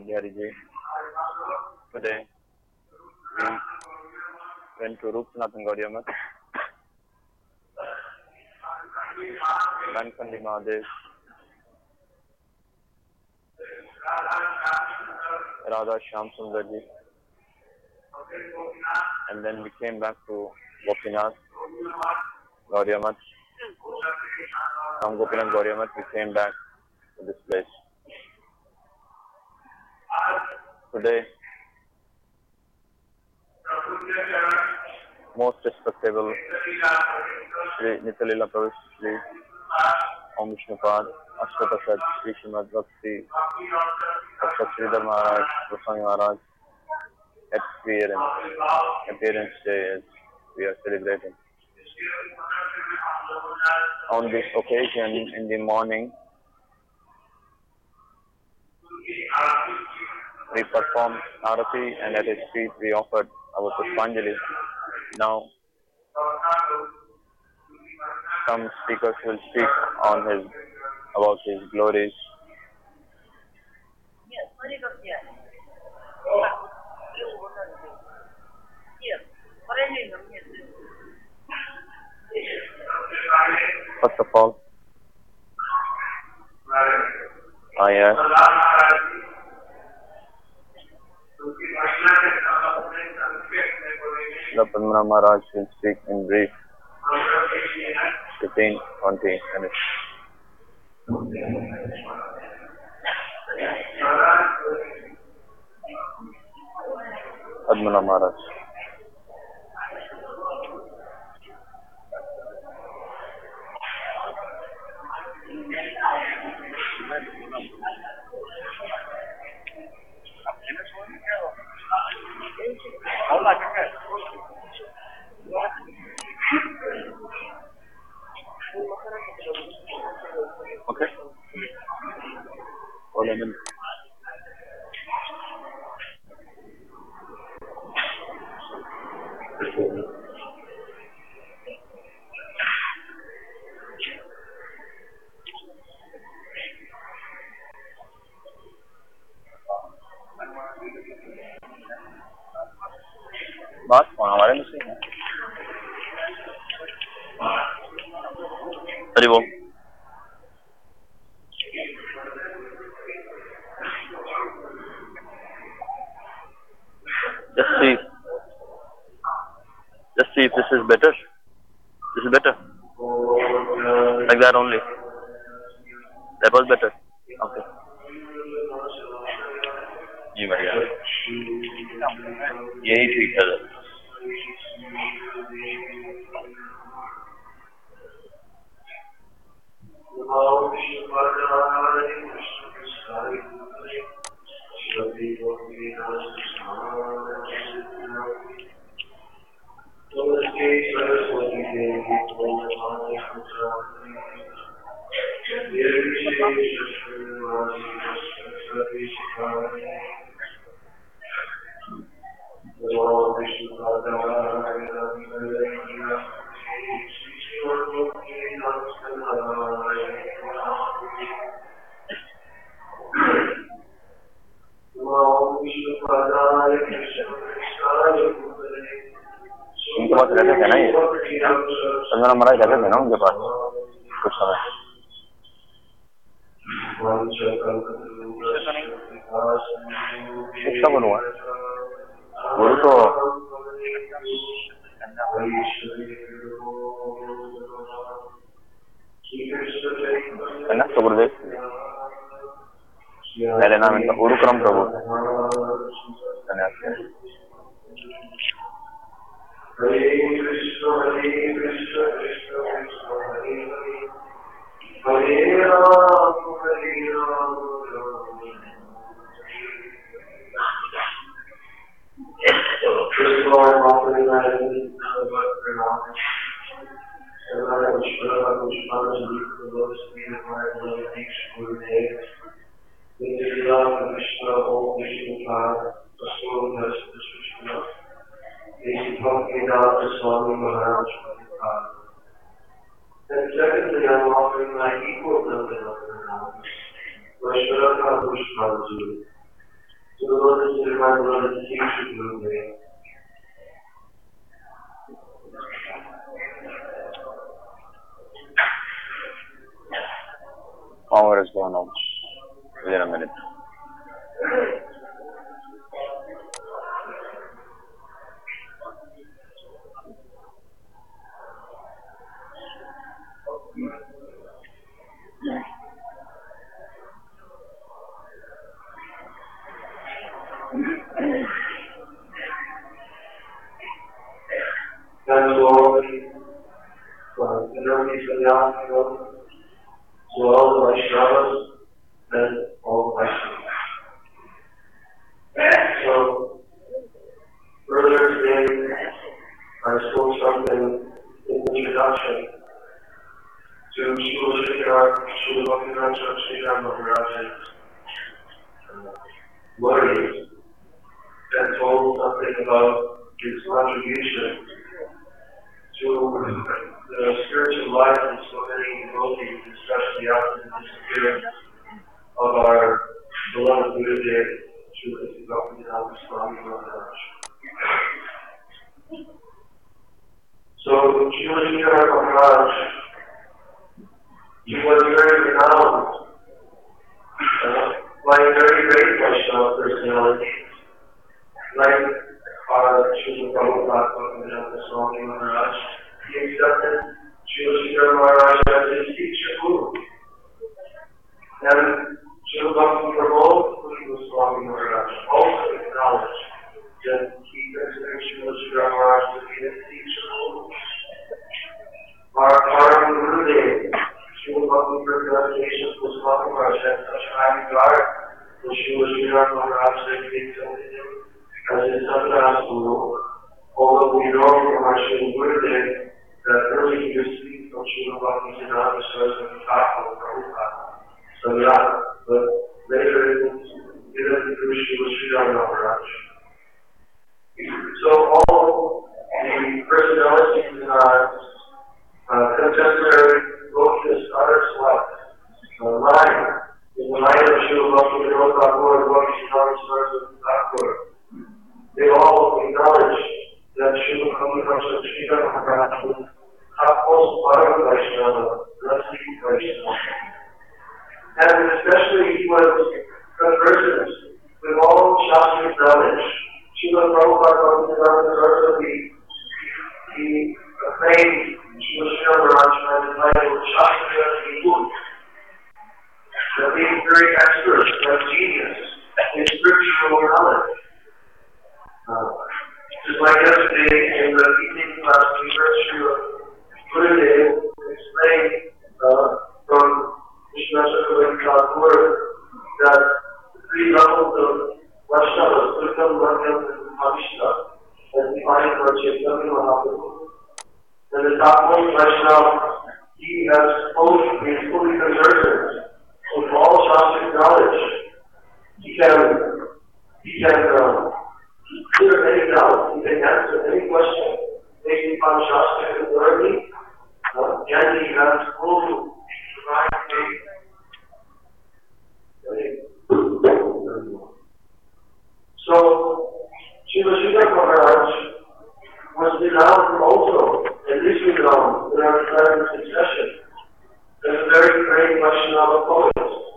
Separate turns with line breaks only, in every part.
Pramod Bihari Ji. Today we went to Rupnath and Gaudiya Math, Mankandi Mahadev, Radha Shyam Sundar Ji, and then we came back to Gopinath, Gaudiya Math. From Gopinath Gaudiya Math we came back to this place. Today, most respectable Shri Nityalila Prabhu Shri Om Vishnupad Ashtatasad Shri Srimad Bhakti Dr. Sridhar Maharaj Goswami Maharaj appearance day as we are celebrating. On this occasion in the morning, we performed Arati and at his feet we offered our Pushpanjali. Now, some speakers will speak on about his glories. First of all, the Padmanath Maharaj will speak in brief, 15-20 minutes. Padmanath Maharaj. Okay. Hold on a minute. बात हमारे में से है अरे वो just see if this is better. This is better, like that only. That was better. Okay. जी बढ़िया यही ठीक है उनके पास रहते थे ना ये संजना महाराज रहते थे ना उनके पास कुछ समय शिक्षा बनूंगा गुरु तो है ना तो गुरुदेव पहले नाम इनका उरुक्रम प्रभु
Hare Krishna Krishna Krishna Hare Hare Hare Rama First of all, I'm offering my And secondly, I'm offering my equal number of pranams, Vaishnava Pushpanjali. my beloved teacher Gurudev.
Power is gone out within a minute.
And to all the devotees of the Ashram, to all the Vaishnavas, and all the Vaishnavas. So, further today, I spoke something in the introduction to Srila Srila Bhaktivinoda Sridhar Maharaj's worries, and told something about his contribution to the spiritual life of so many devotees, especially after the disappearance of our beloved Gurudev, Srila Bhaktivinoda Swami Maharaj. So, Srila Sridhar Maharaj, he was very renowned by very great Vaishnava personalities, like Srila Prabhupada Bhaktivinoda Swami Maharaj. He accepted Srila Sridhar Maharaj as his teacher guru. And Srila Bhakti Pramod Swami Maharaj also acknowledged that he considered Srila Sridhar Maharaj to be his teacher guru. Our Gurudev, Srila Bhakti Pramod Swami Maharaj, had such high regard for Srila Sridhar Maharaj that he accepted him as his Sannyas Guru, although we know from our Srila Gurudev that early he received from Srila Bhaktivinoda Saraswati Thakur Prabhupada. So yeah, but later it was given through Srila Sridhar Maharaj. So all the personalities in our contemporary Bhakti line, in the line of Srila Bhaktivinoda Thakur and Bhaktivinoda Saraswati Thakur, they all acknowledge that Srila Bhaktivinoda Sridhar Maharaj was also part of Vaishnava, not Vaishnava. And especially he was conversant with all Shastric knowledge. Srila Prabhupada Bhaktivinoda Saraswati, he acclaimed Srila Sridhar Maharaj by the title of Shastric Guru. That being very expert, a genius in scriptural knowledge. Just like yesterday in the evening class, we heard Srila Gurudev explain from Krishna Chakravarti Thakur that the three levels of Vaishnavas, Uttam, Madhyam, and Madhishta, as defined by Chaitanya Mahaprabhu. And the topmost Vaishnava, he is fully conversant with all Shastric knowledge. He can clear any doubt, he can answer any question based upon Shastric authority, and he has full divine faith. So, Srila Sridhar Maharaj was renowned also, at least renowned, in our time succession, as a very great Vaishnava poet.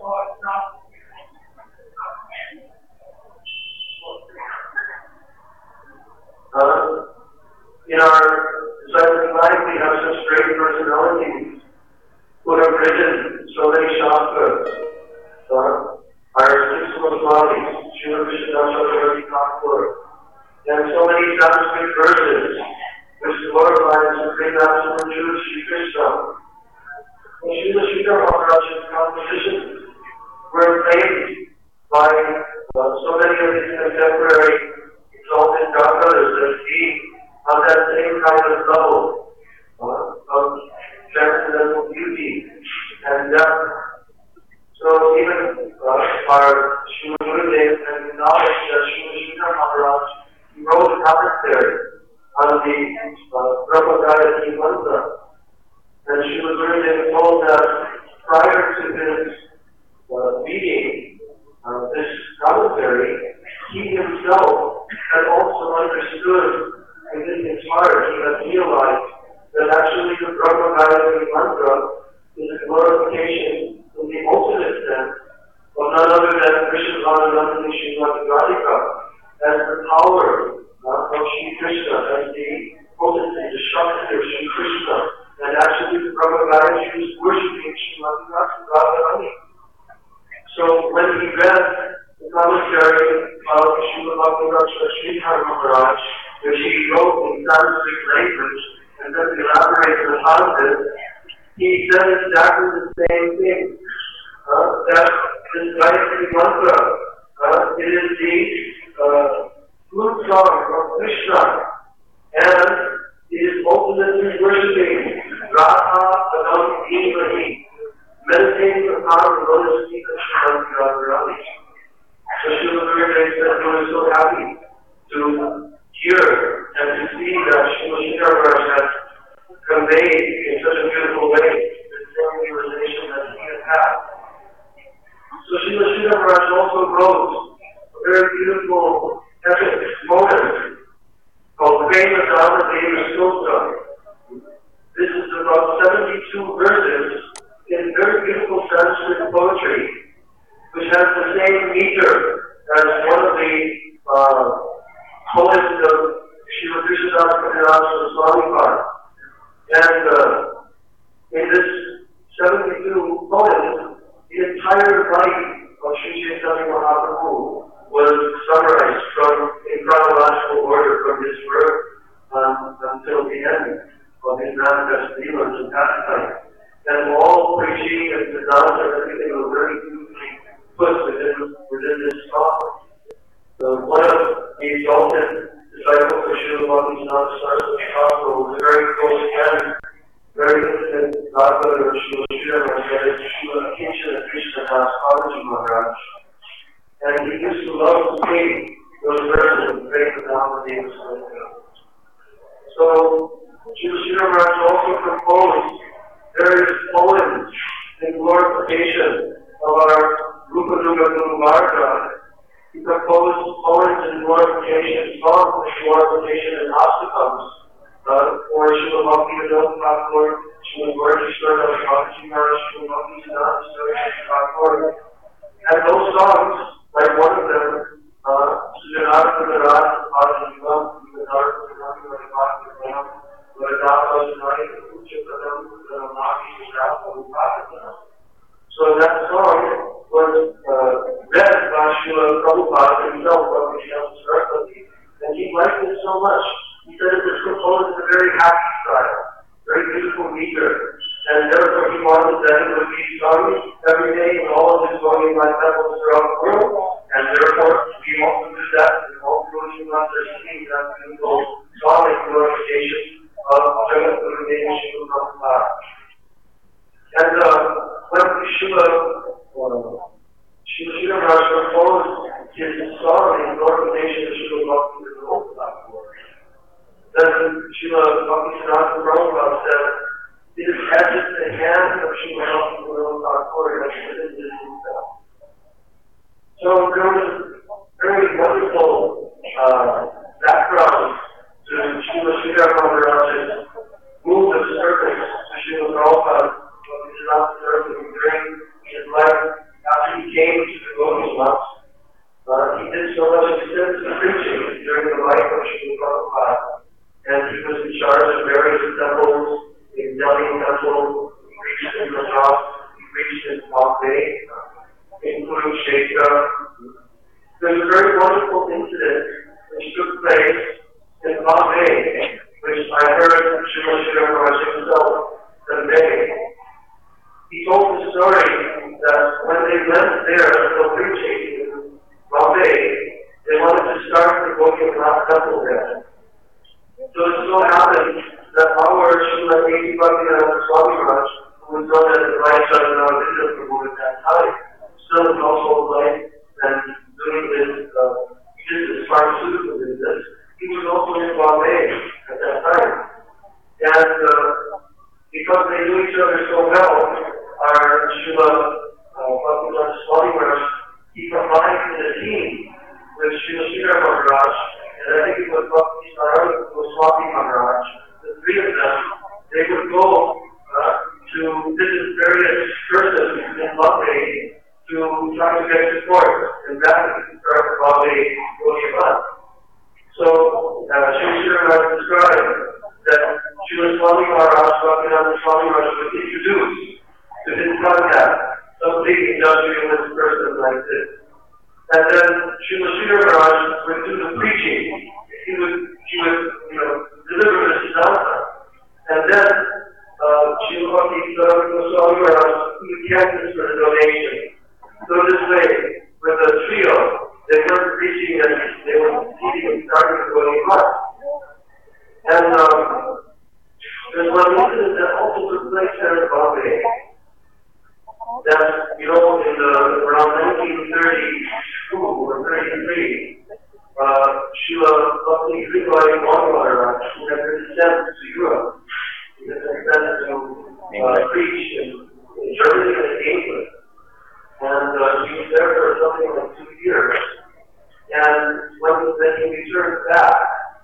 In our disciplic life, we have such great personalities who have written so many shastras. Our six Goswamis, Srila Krishna Chakravarti Thakur, and so many Sanskrit verses which glorify the Supreme Absolute Sri Krishna. Srila Sridhar Maharaj's compositions were acclaimed by so many of his contemporary exalted godbrothers that he on that same kind of level of transcendental beauty and depth. So even our Srila Gurudev has acknowledged that Srila Sridhar Maharaj wrote a commentary on the Brahmagayatri mantra. And Srila Gurudev told that prior to this meeting, this commentary, he himself Srimati Srimati Radhika as the power of Shri Krishna, as the potency, the Shakti of Shri Krishna, and actually the Brahmagari, she was worshipping Srimati Radharani. So when he read the commentary of Srila Bhaktivinoda Sridhar Maharaj, which he wrote in Sanskrit language, and then elaborated upon this, he said exactly the same thing. That this Gayatri mantra, it is the flute song of Krishna, and it is ultimately worshipping Radha Padam Devahi, meditating upon the lotus feet of Srimati Radharani. So Srila Gurudev said he was so happy to hear and to see that Srila Sridhar Maharaj had conveyed in such a beautiful way the same realization that he had had. So Srila Sridhar Maharaj also wrote a very beautiful epic moment called Prema Dhamma Deva Stotra. This is about 72 verses in very beautiful Sanskrit poetry, which has the same meter as one of the poets of Srila Krishnadas Kaviraj Swami. And in this 72 poems, the entire life of Sri Chaitanya Mahaprabhu was summarized in chronological order from his birth until the end of his manifest dealings and pastimes. And all preaching and Vedanta and everything was very beautifully put within this song. One of the exalted disciples of Srila Bhaktivinoda Saraswati Thakur was a very close friend, very intimate godmother of Srila Sridhar Maharaj, Srila Kinchana Krishna Das Babaji Maharaj. And he used to love to sing those verses of Prema Dhamma Deva Stotra. So Srila Sridhar Maharaj also composed various poems in glorification of our Rupa Duga Guru. He composed poems in glorification, songs in glorification and astakams for Srila Bhaktivinoda Thakur, Srila Gaureshwar Das Babaji Maharaj, Srila Bhaktivinoda Saraswati Thakur. And those songs, like one of them, Sujanata Virat Bhaktivam, Sujanata Virat Bhaktivam, so that song was read by Srila Prabhupada himself, Bhaktivinoda Saraswati, and he liked it so much. He said it was composed in a very happy style, very beautiful meter, and therefore he wanted that it would be sung every day in all of his Gaudiya temples throughout the world, and therefore we want to do that in all Gaudiya mantras singing that beautiful song in glorification of Jagat Guru Deva Srila Prabhupada. And when Srila Maharaj composed his song in glorification of Srila Bhaktivinoda Thakur, then Srila Bhaktivinoda Prabhupada said, it is as if the hand of Srila Bhaktivinoda Thakur has written this himself. So there was a very wonderful background to Srila Sridhar Maharaj's move of service to Srila Prabhupada during his life after he came to the Gaudiya. He did so much extensive preaching during the life of Srila Prabhupada, and he was in charge of various temples, in Delhi Temple, he preached in Madras, he preached in Bombay, including Kshetra. There's a very wonderful incident which took place in Bombay, which I heard Srila Sridhar Maharaj himself convey. He told the story that when they went there to preaching in Bombay, they wanted to start the Gaudiya temple there. So it so happened that our Srila A.T. Bhaktivinoda Swami Maharaj, who was known as the Vice Chaitanya Prabhu at that time, still in household life and doing this business, pharmaceutical business, he was also in Bombay at that time. And because they knew each other so well, our Srila Bhaktivinoda Swami Maharaj, he combined in a team with Srila Sridhar Maharaj, and I think it was Bombay, Goliath. So, Sri Maharaj described that Srila Swami Maharaj, Bhaktivedanta Swami Maharaj, was introduced to his contact, some big industrialist person like this. And then Srila Sridhar Maharaj would do the preaching. He would deliver the Siddhanta. And then Srila Bhaktivedanta Swami Maharaj would cancel for the donation. So this way, with the trio, they weren't preaching and they were teaching and starting to go on. And there's one incident that also took place there in Bombay. That, around 1932 or 33, Srila Bhakti Sridhar Maharaj, who had been sent to Europe, he had been sent to preach in Germany and England. And he was there for something like 2 years. And when he returned back,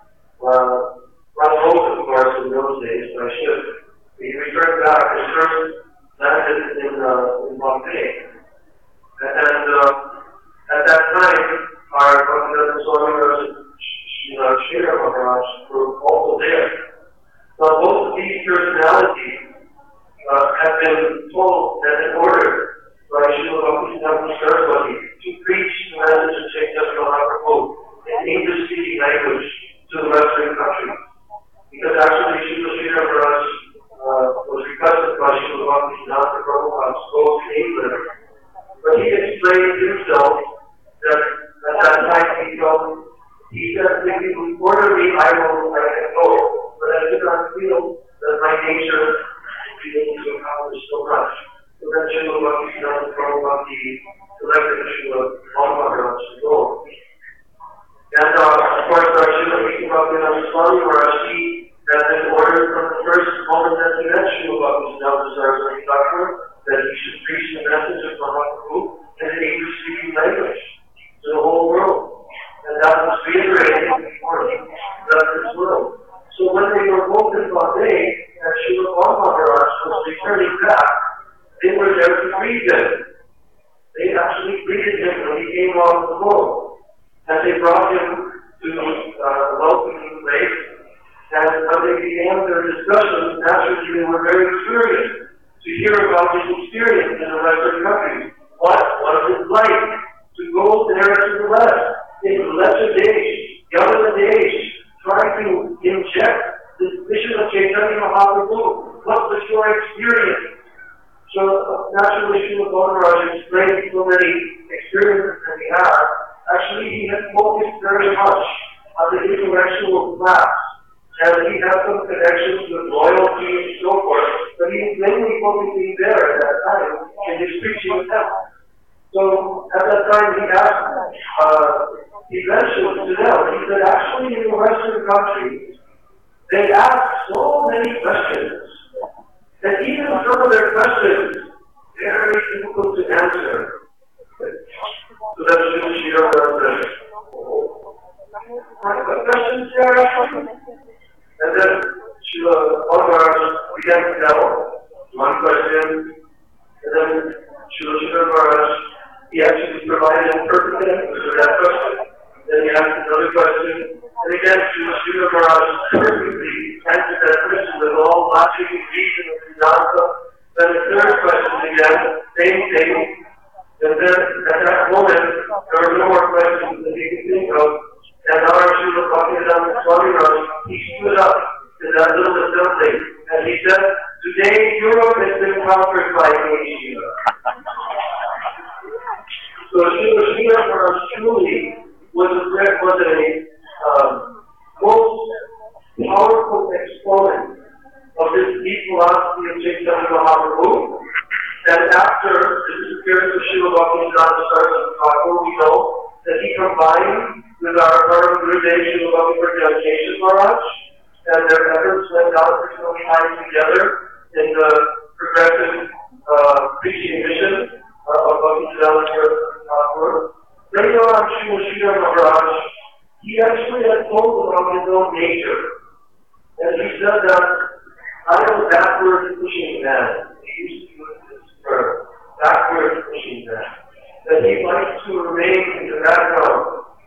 not both, of course, in those days, by ship, he returned back and first landed in Bombay. And at that time, our Bhaktivedanta Swami Maharaj and Sridhar Maharaj were also there. Now, both of these personalities have been told and ordered by Srila Bhaktivedanta Saraswati to preach the message of Chaitanya Mahaprabhu in English-speaking language to the Western countries. Because actually Srila Sridhar Maharaj was requested by Srila Bhaktivedanta Prabhupada to go to England. But he explained himself that at that time he said, if you order me, I can go. But I did not feel that my nature would be able to accomplish so much. So then Srila Bhaktivedanta Prabhupada selected Srila Maharaj to go. And of course, Srila Bhaktivedanta Swami Maharaj, he had been ordered from the first moment that he met Srila Bhaktivedanta Saraswati Thakur that he should preach the message of Mahaprabhu in an English-speaking language to the whole world. And that was reiterated before he left this world. So when they were both in Bombay, and Srila Maharaj was returning back, they were there to greet him. They actually greeted him when he came off the boat. And they brought him to the welcoming place. And when they began their discussions, naturally they were very curious to hear about his experience in the Western countries. What was it like to go there to the West, in the lesser days, younger days, trying to inject the mission of Chaitanya Mahaprabhu? What was your experience? So naturally, Srila Maharaj explained so many experiences that he had. Actually, he had focused very much on the intellectual class, and he had some connections with loyalty and so forth, but he was mainly focusing there at that time in his preaching of them. So at that time, he asked, he mentioned to them, he said, actually in the Western countries, they ask so many questions, that even some of their questions, they are very difficult to answer. So that's Srila Sridhar Maharaj. What questions there are? And then Srila Maharaj began to tell one question, and then Srila Sridhar Maharaj, he actually provided an interpretive answer to that question. Then he asked another question, and again Srila Sridhar Maharaj perfectly answered that question with all logic and reason and Vedanta. Then the third question again, same thing. And then at that moment, there were no more questions that he could think of. And our Srila Bhaktivedanta Swami Maharaj, he stood up in that little assembly, and he said, today Europe has been conquered by Asia. So Srila Sridhar Maharaj truly was a most powerful exponent of this deep philosophy of Chaitanya Mahaprabhu. And after the disappearance of Srila Bhaktivedanta Saraswati Thakur, we know that he combined with our Gurudev Srila Bhakti Maharaj, and their efforts went out for so many times together in the progressive preaching mission of Bhaktivedanta Saraswati Thakur. Later on, Srila Sridhar Maharaj, he actually had told about his own nature. And he said that I am a backward pushing man. He used to use this term, backward pushing man. That he likes to remain in the background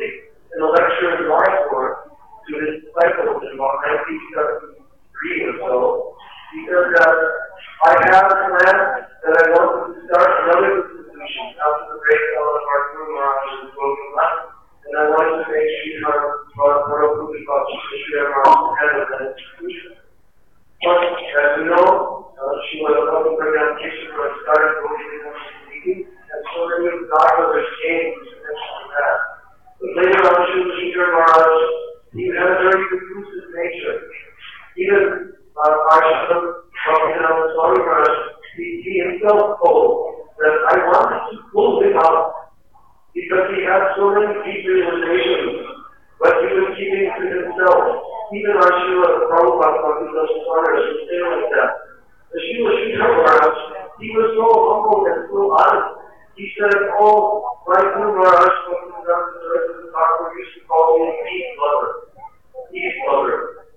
in a lecture in Maripur to his disciples in about 1973 or so. He said that I have a plan that I want to start another institution after the breakdown of our Guru Maharaj and broken left, and I wanted to make Sridhar Maharaj head of that institution. But as we know, she was a public organization who had started voting meeting, and so many of the doctors came to mention that. But later on, Sridhar Maharaj, he had a very reclusive nature. Even Arshad Bhaktivinoda Swami Maharaj, he himself told that I wanted to pull him out because he had so many deep realizations, but he was keeping to himself. Even our Srila Prabhupada Bhaktivinoda Swami Maharaj was saying like that. The Srila Sridhar Maharaj, he was so humble and so honest. He said, oh, my Guru Maharaj Bhaktivinoda Thakur used to call me a peace lover. Peace lover.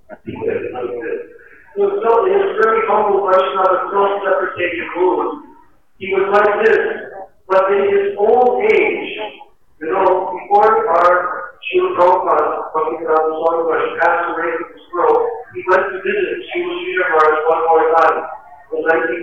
So he was very humble Vaishnava, self-deprecating mood. He was like this, but in his old age, before our Srila Prabhupada, Bhaktivinoda Swami Maharaj, passed away from his stroke, he went to visit Srila Sridhar Maharaj one more time in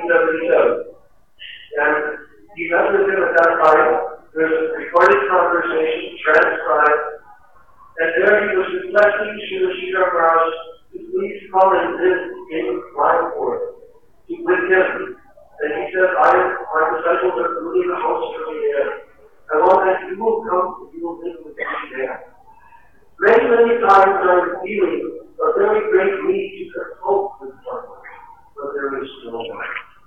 1977. And he met with him at that time. There's a recorded conversation, transcribed, and there he was reflecting Srila Sridhar Maharaj to please come and live in Mayapur with him. And he said, my disciples are building a house for me there. I want that you will come and you will live with me there. Many, many times I was feeling a very great need to consult with someone, but there is no one.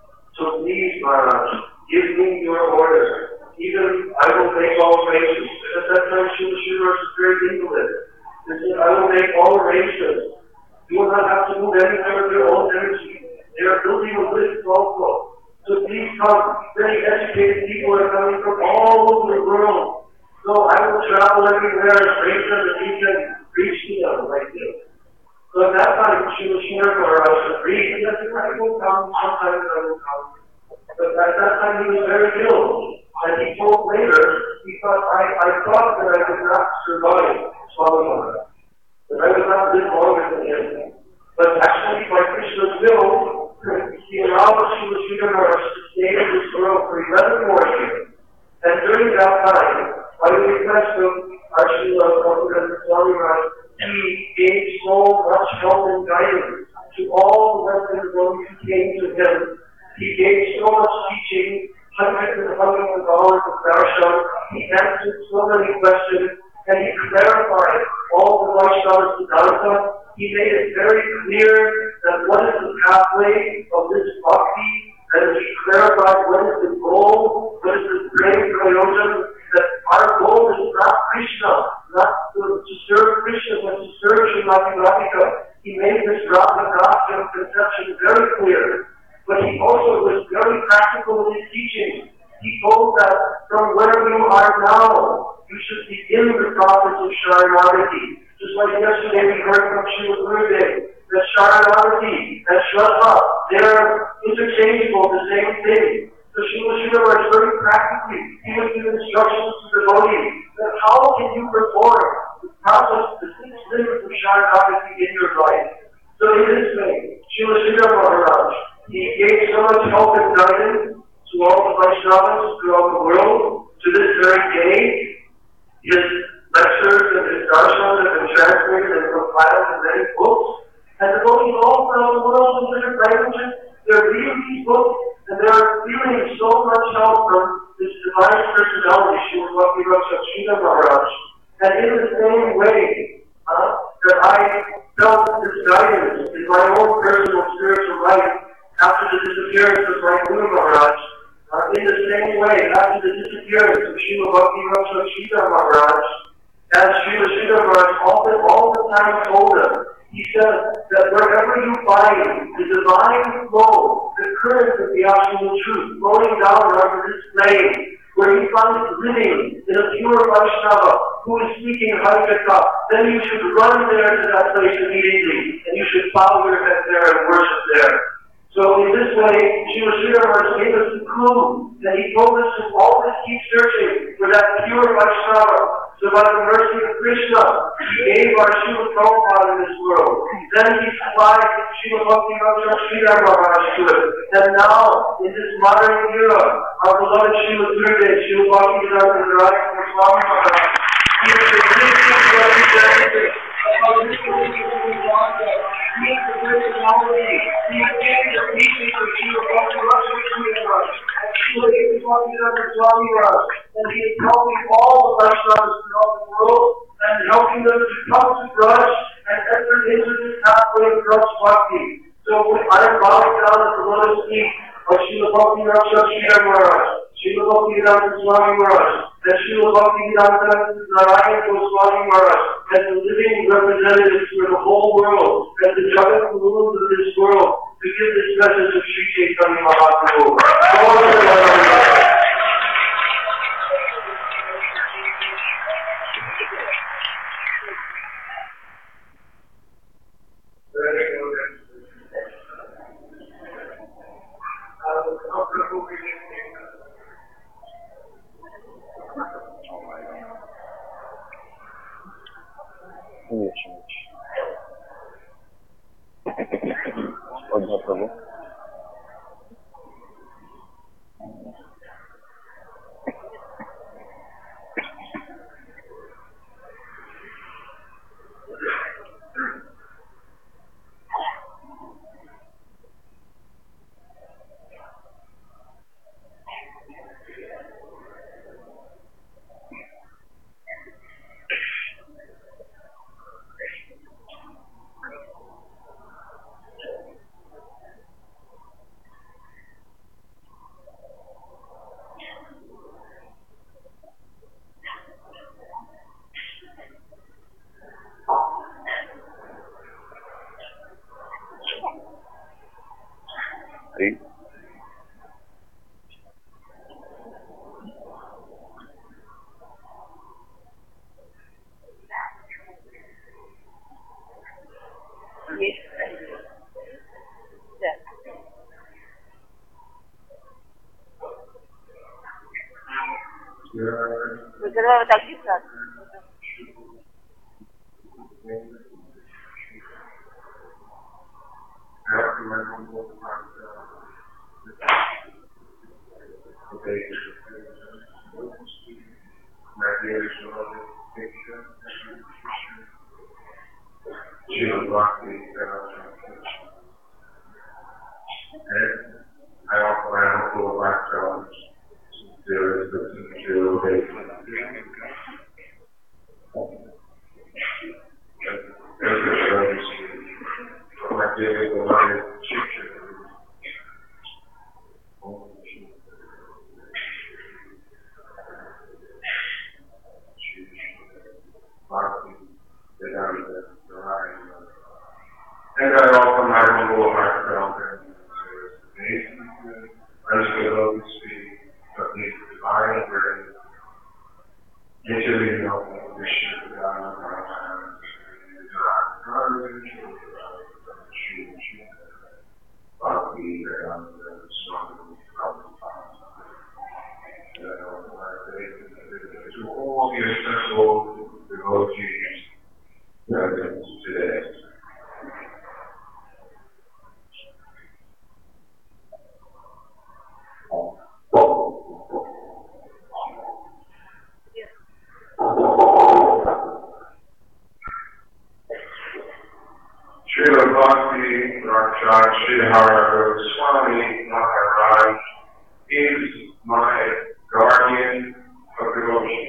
So please, Maharaj, give me your order. Even I will make all arrangements. At that time, Srila Sridhar was very invalid. He said, I will make all arrangements. You will not have to move anywhere of your own energy. They are building a list also. So please come. Very educated people are coming from all over the world. So I will travel everywhere and bring them and we can preach to them like this. So at that time, Srila Sridhar Maharaj agreed. He said, I will come, sometimes I will come. But at that time he was very ill. And he told later, he thought, I thought that I could not survive Swami Maharaj. That I would not live longer than him. But actually, by Krishna's will, he allowed Srila Sridhar Maharaj to stay in this world for 11 more years. And during that time, by the request of our Srila Bhaktivinoda Swami Maharaj, he gave so much help and guidance to all the Western devotees who came to him. He gave so much teaching, hundreds and hundreds of dollars of darshan. He answered so many questions, and he clarified all the Vaishnava Siddhanta. He made it very clear that what is the pathway of this bhakti, and he clarified what is the goal, what is the great prayojan, that our goal is not Krishna, not to serve Krishna, but to serve Srimati Radhika. He made this Radha Goswami conception very clear. But he also was very practical in his teaching. He told that from where you are now, you should begin the process of Sharanagati. Just like yesterday we heard from Srila Gurudev, that Sharanagati and Shraddha, they're interchangeable, the same thing. So Srila Sridhar was very practically, he was giving instructions to the devotees that how can you perform the process, the 6 limits of Sharanagati in your life. So in this way, Srila Sridhar Maharaj, he gave so much help and guidance to all the Vaishnavas throughout the world. To this very day, his lectures and his darshan have been translated and compiled in many books. And the devotees all throughout the world in different languages, they're reading these books and they're feeling so much help from this divine personality, Srila Bhaktivinoda Sridhar Maharaj. And in the same way that I felt this guidance in my own personal spiritual life, after the disappearance of my Guru Maharaj, in the same way, after the disappearance of Srila Bhaktivinoda Sridhar Maharaj, as Srila Sridhar Maharaj all the time told us, he said that wherever you find the divine flow, the current of the absolute truth flowing down onto this plane, where you find it living in a pure Vaishnava who is speaking Harikatha, then you should run there to that place immediately, and you should bow your head there and worship there. So in this way, Srila Sri Maharaj gave us the clue that he told us to always keep searching for that pure Vaishnava. So by the mercy of Krishna, he gave our Srila Prabhupada in this world. Then he supplied Srila Bhakti Ramchandra Sridhar Maharaj to us. And now, in this modern era, our beloved Srila Gurudev, Srila Bhakti Vedanta Swami Maharaj, he is the greatest representative of this he is the personality. He is the teaching of Srila Bhakti Ramchandra and Srila Bhakti Vedanta Swami Maharaj. And he is helping all the Vaishnavas throughout the world and helping them to come to Braj and enter into this pathway of Braj Bhakti. So I am bowing down at the lotus feet of Srila Bhakti Ramchandra Sridhar Maharaj, Srila Bhakti Vedanta Swami Maharaj, and Srila Bhakti Vedanta Narayan Goswami Maharaj, as the living representatives for the whole world, as the Jagat Gurus of this world, to give this message of Sri Chaitanya Mahaprabhu.
Prabhu. Read.
Reserva taxista.
I also have a full background. There is and I offer my humble heartfelt and as those who of these divine words, usually know the wish of God of our hands, courage, Bhakti, and Swami to all the assembled devotees present today. Srila Bhakti Ramchandra Sridhar Swami Maharaj is my guardian of devotion.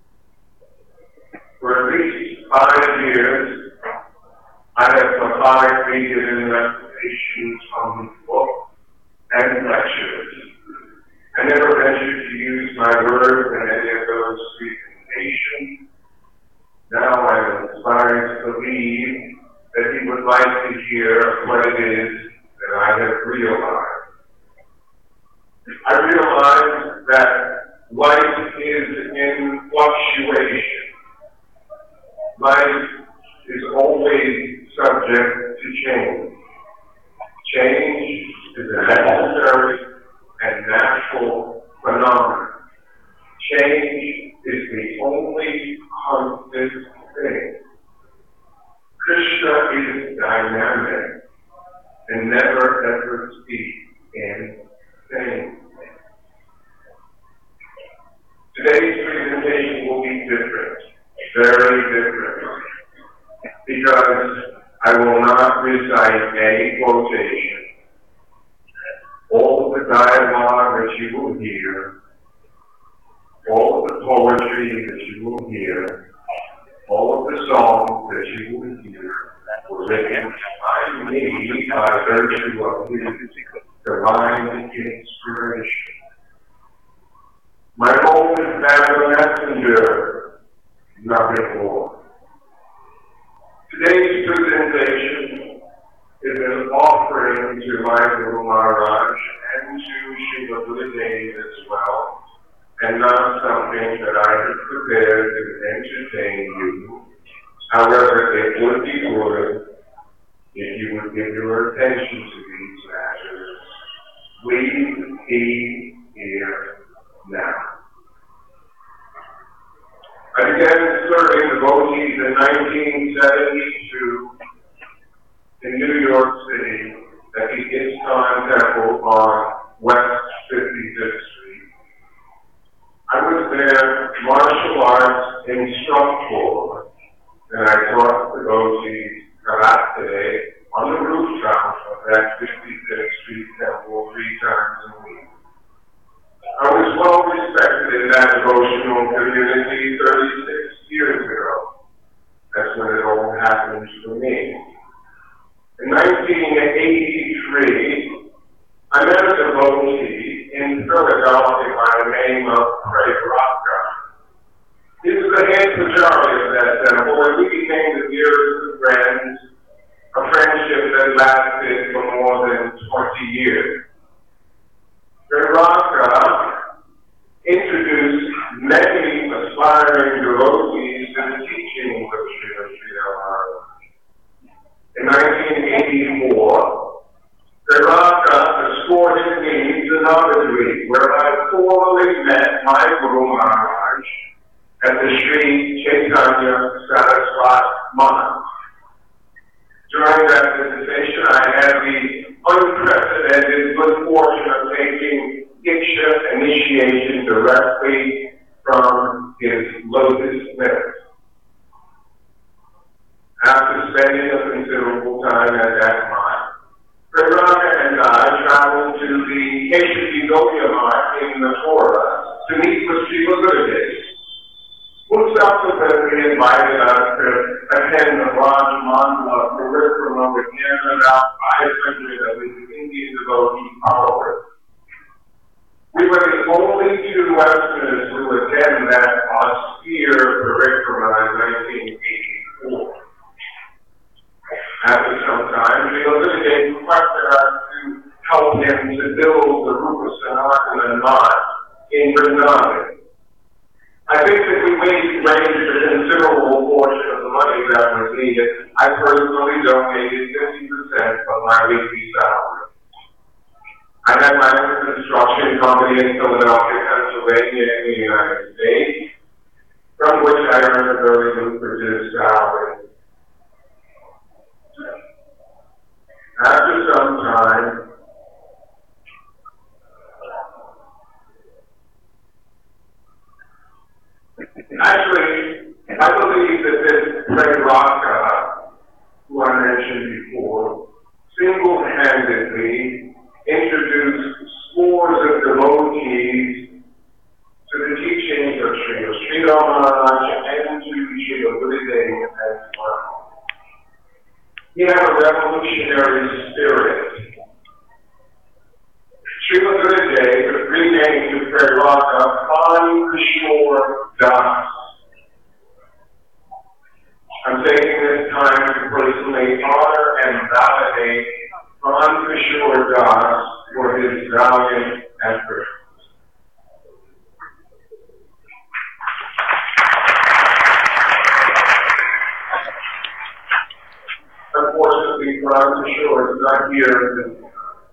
For at least 5 years, I have methodically given recitations on his book and lectures. I never ventured to use my words in any of those presentations. Now I am inspired to believe that he would like to hear what it is that I have realized. I realize that life is in fluctuation. Life is always subject to change. Change is recite any quotation. All of the dialogue that you will hear, all of the poetry that you will hear, all of the songs that you will hear were written by me by virtue of his divine inspiration. My role is that of a messenger, nothing more. Today's presentation is an offering to my Guru Maharaj and to Srila Buddhadev as well, and not something that I have prepared to entertain you. However, it would be good if you would give your attention to these matters. Please be here now. I began serving devotees in 1972 in New York City at the ISKCON Temple on West 55th Street. I was their martial arts instructor, and I taught devotees karate on the rooftop of that 55th Street Temple 3 times a week. I was well respected in that devotional community 36 years ago. That's when it all happened for me. In 1983, I met a devotee in Philadelphia by the name of Craig Rothko. He was the head pujari of that temple, and we became the dearest of friends, a friendship that lasted for more than 20 years. Craig Rothko introduced many aspiring devotees to the teachings of Srila Maharaj. In 1984, Karaka escorted me to Navadvip, where I formally met my Guru Maharaj at the Sri Chaitanya Saraswat Math. During that visitation, I had the unprecedented good fortune of taking Diksha initiation directly from his lotus lips. After spending a considerable time at that mine, Pragrata and I traveled to the Keshavi Gopya Mart in Mathura to meet with Srila Gurudev, who subsequently invited us to attend the Raj Mandala Parikrama with him and about 500 of his Indian devotee followers. We were the only 2 Westerners who attended that austere parikrama in 1984. After some time, Srila Gurudev requested us to help him to build the Rupa Sanatana Math in Vrindavan. I think that we raised a considerable portion of the money that was needed. I personally donated 50% of my weekly salary. I had my own construction company in Philadelphia, Pennsylvania, in the United States, from which I earned a very lucrative salary. After some time, actually, I believe that this Craig Rothko, who I mentioned before, single-handedly introduced scores of devotees to the teachings of Srila Maharaj and to Srila Buddhadev as well. He had a revolutionary spirit. Srila Buddhadev renamed to Craig Rothko Khan Kishore Das. I'm taking this time to personally honor and validate Khan Kishore Das for his valiant efforts. Unfortunately, Khan Kishore is not here at this time.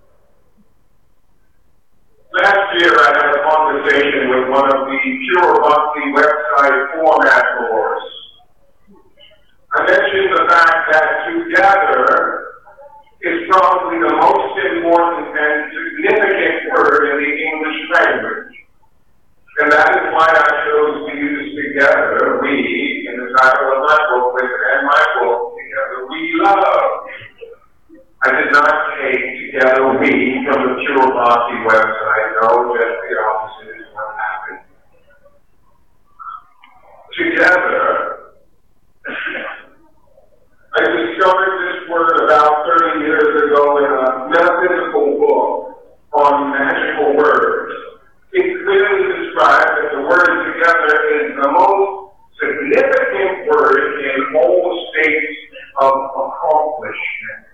Last year, I had a conversation with one of the Pure Bhakti website format lords. I mentioned the fact that together is probably the most important and significant word in the English language. And that is why I chose to use together, we, in the title of my book, and my book, Together We Love. we from the Pure Bhakti website know that the opposite is what happened. Together, I discovered this word about 30 years ago in a metaphysical book on magical words. It clearly describes that the word together is the most significant word in all states of accomplishment.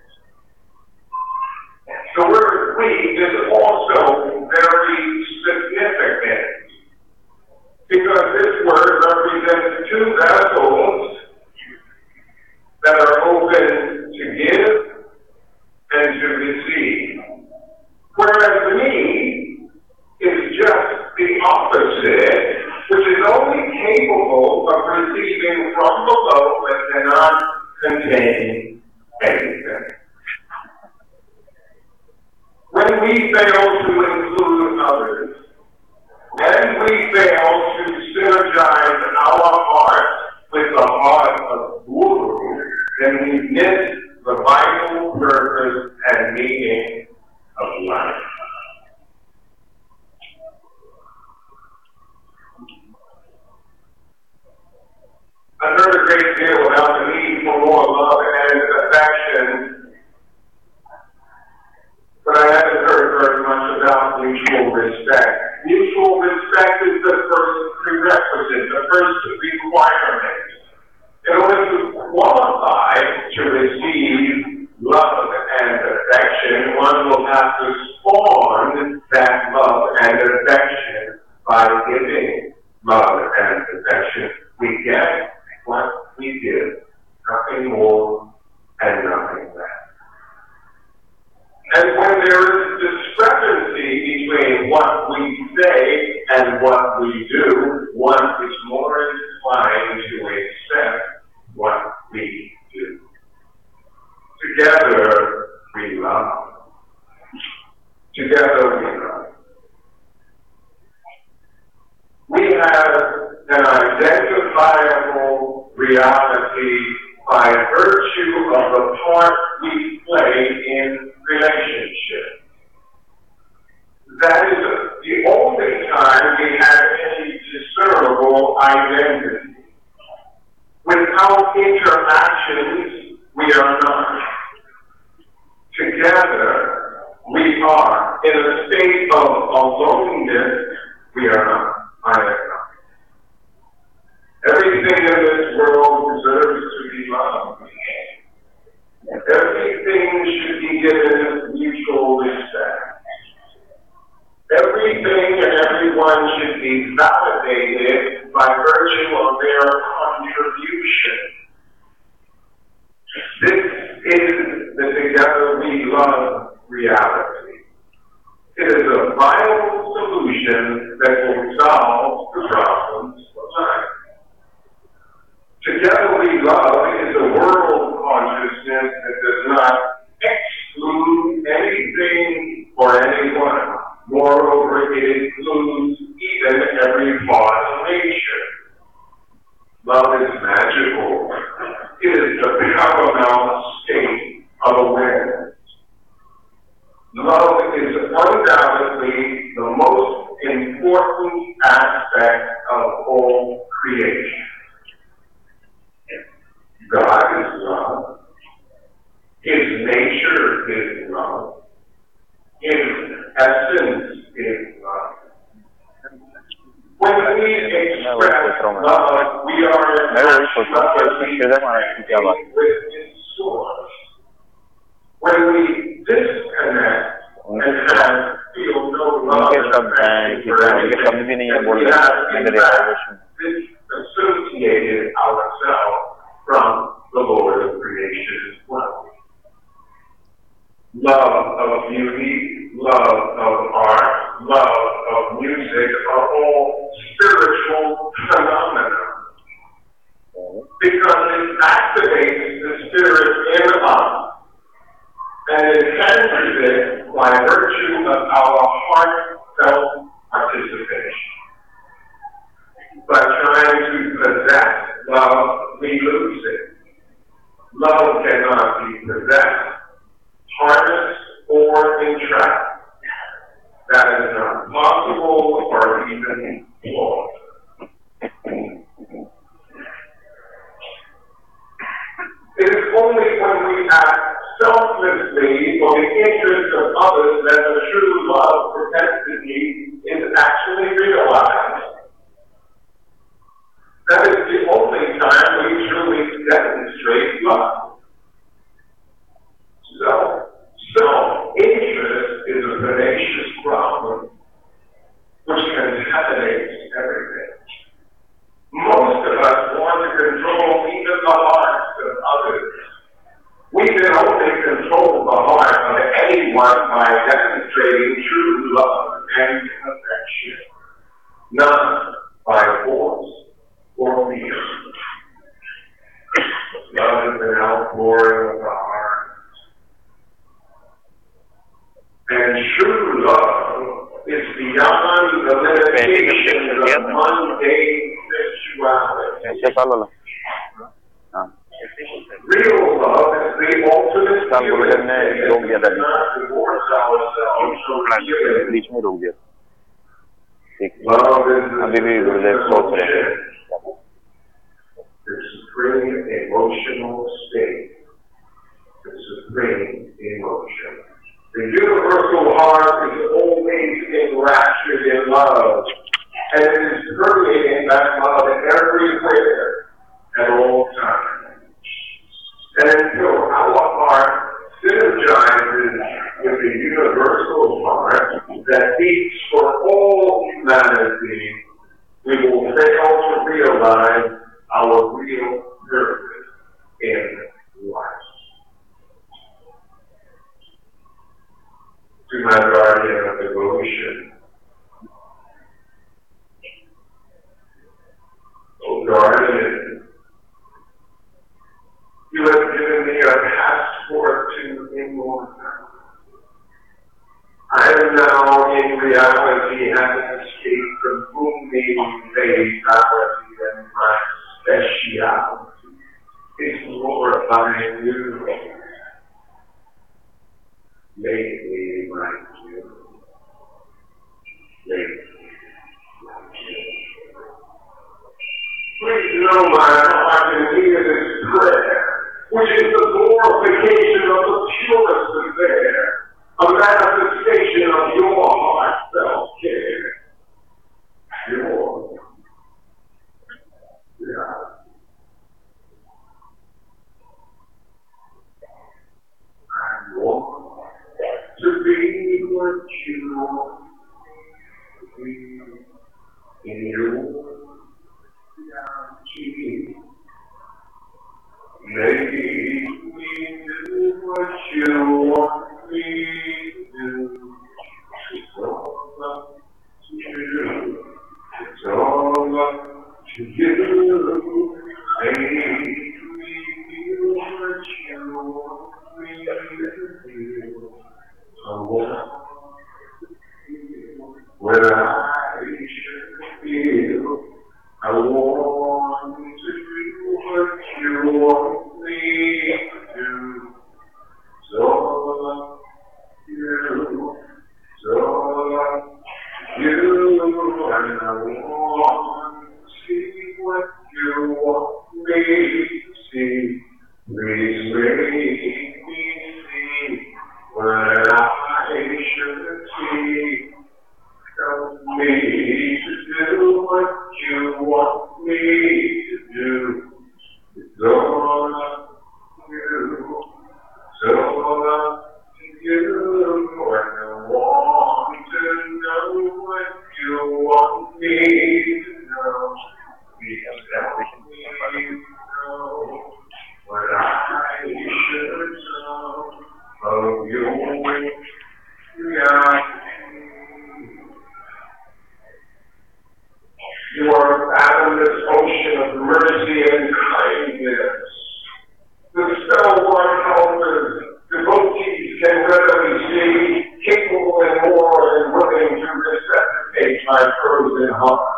The word we is also very significant because this word represents two vessels that are open to give and to receive. Whereas me is just the opposite, which is only capable of receiving from below but cannot contain anything. When we fail to include others, when we fail to synergize our heart with the heart of Guru, then we miss the vital purpose and meaning of life. I've heard a great deal about the need for more love and affection, but I haven't heard very much about mutual respect. Mutual respect is the first prerequisite, the first requirement. In order to qualify to receive love and affection, one will have to spawn that love and affection by giving love and affection. We get what we give, nothing more and nothing less. And when there is discrepancy between what we say and what we do, one is more inclined to accept what we do. Together we love. Together we love. We have an identifiable reality by virtue of the part we play in relationship. That is the only time we have any discernible identity. Without interactions, we are not. Together, we are. In a state of aloneness, we are not. I am not. Everything in this world deserves to be loved. Everything should be given mutual respect. Everything and everyone should be validated by virtue of their contribution. This is the Together We Love reality. It is a vital solution that will solve the problems of life. Together We Love is a world consciousness that does not exclude anything or anyone. Moreover, it includes even every part of nature. Love is magical. It is the paramount state of awareness. Love is undoubtedly the most important aspect of all creation. God is love. His nature is love. His essence is love. When we express love, we are in touch with its source. When we disconnect and feel no love and affection for anything, we have disassociated ourselves from the Lord of creation as well. Love of beauty, love of art, love of music are all spiritual phenomena because it activates the spirit in us and enhances it by virtue of our heartfelt participation. By trying to possess love, we lose it. Love cannot be possessed, harnessed, or entrapped. act selflessly for the interest of others, then the true love propensity is actually realized. That is the only time we truly demonstrate love. So, self-interest is a tenacious problem which contaminates everything. Most of us want to control even the hearts of others. We can only control the heart of anyone by demonstrating true love and affection, not by force or fear. Love is an outpouring of the heart. And true love is beyond the limitations of mundane sexuality. Real love is the ultimate
गुरुदेव ने रोक दिया था बीच में रोक दिया ठीक अभी भी गुरुदेव सोच रहे हैं
the supreme emotional state, the supreme emotion. The universal heart is always enraptured in love, and it is permeating that love everywhere at all times. And until our heart synergizes with the universal heart that beats for all humanity, we will fail to realize our real purpose in life. To my guardian of devotion, O guardian, you have given me a passport to immortality. I am now in reality having escaped from whom the fatality and my speciality is glorifying you. Make me like you. Make me like you. Please know my heart and hear this prayer, which is the glorification of the purest affair, a manifestation of your heartfelt care. Your love. I want to be what you want to be in your reality. Make me do what you want me to do. It's all up to you. It's all up to you. Make me do what you want me to do. I want to feel what I should feel. I want to do what you want me to do. So you, so you, and I want to see what you want me to see. Please make me see what I should see. Help me to do what you want me to do. It's all up to you. It's all up to you. And I want to know what you want me to know. Please help me know what I should know of your reality. You are a fathomless ocean of mercy and kindness. The spellborn helpers, devotees can readily see, capable and more and willing to resuscitate my frozen heart.